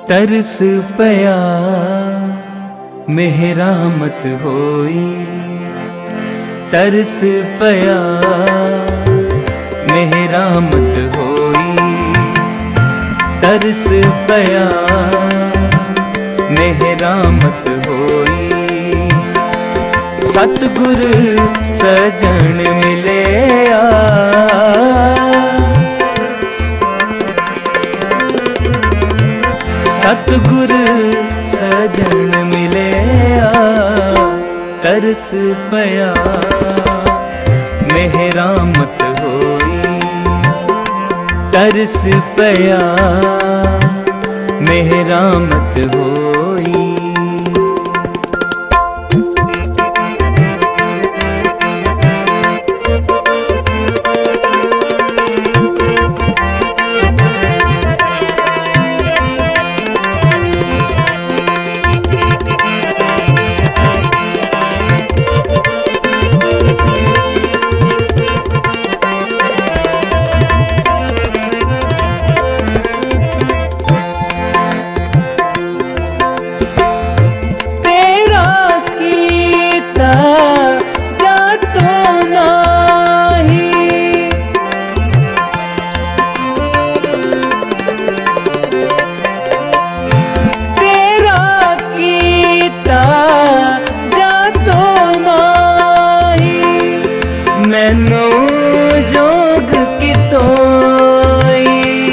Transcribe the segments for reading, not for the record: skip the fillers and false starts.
तरस पया मेहरामत होई, तरस पया मेहरामत होई, तरस पया मेहरामत होई। सतगुर सजन मिले सतगुर सजन मिले तरस पया मेहरामत होई, तरस पया मेहरामत होई। मैनू जोग कितोई,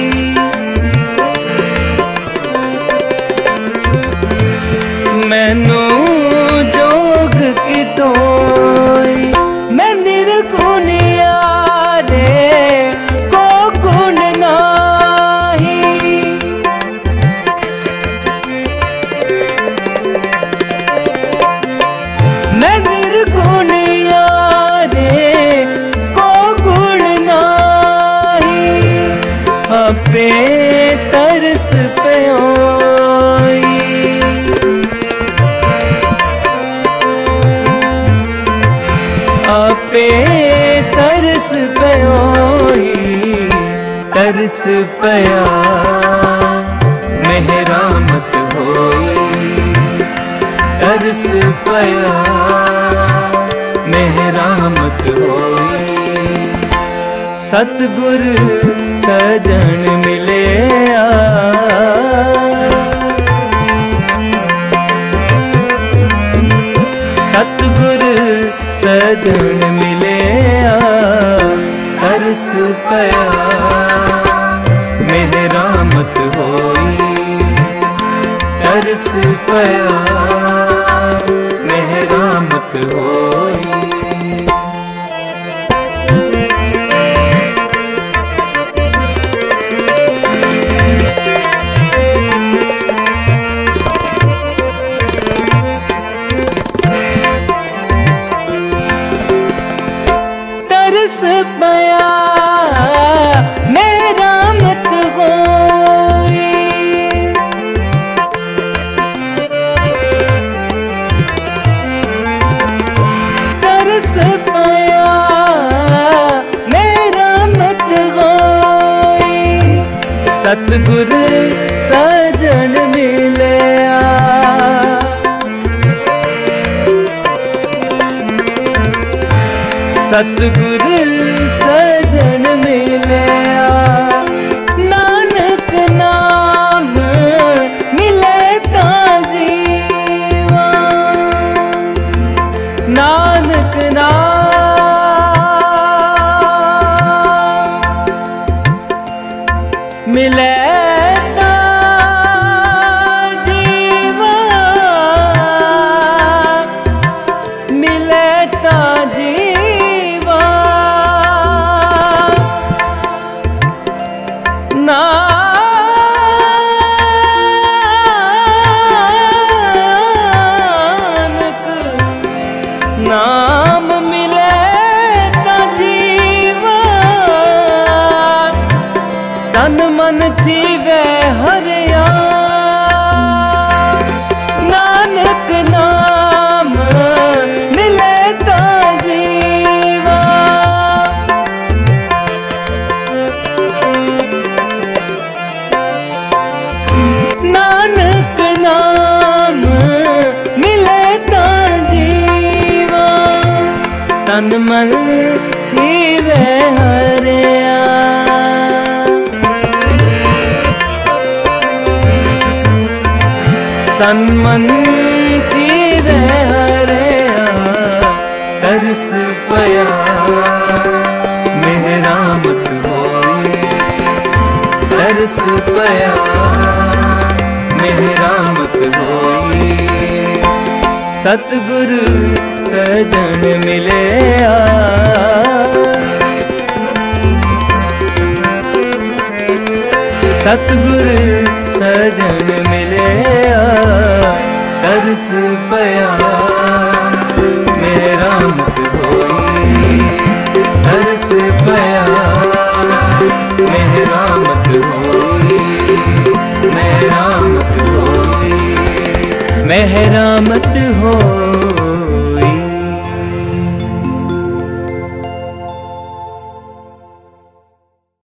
मैनू जोग कितोई। मैं निर्गुणिया रे को गुण नाही, मैं निर्गुणिया पे तरस पयोई, आपे तरस पयोई। तरस पया मेहरामत होई, तरस पया मेहरामत होई। सतगुर सजन मिले सतगुर सजन मिले तरस पया मेहरामत होई, तरस पया मेहरामत होई। तरस पया मेहरामत होई, तरस पया मेहरामत होई। सतगुर सजन मिले सतगुर सजन मिले नानक नाम मिले ता जीवा, नानक नाम मिले ता जीवा, मिले ता जीवा। नानक नाम मिले ता जीवा, तन मन जीवे हरिया। नानक नाम मिले ता जीवा, नानक तन मन थीवे हरिया। तन मन थीवे हरिया तरस पया मेहरामत होई। तरस पया मेहरामत होई। सतगुरु सजन मिलया सतगुरु सजन मिलया तरस पया मेहरामत होई। तरस पया मेहरामत होई। मेहरामत होई। मेहरामत हो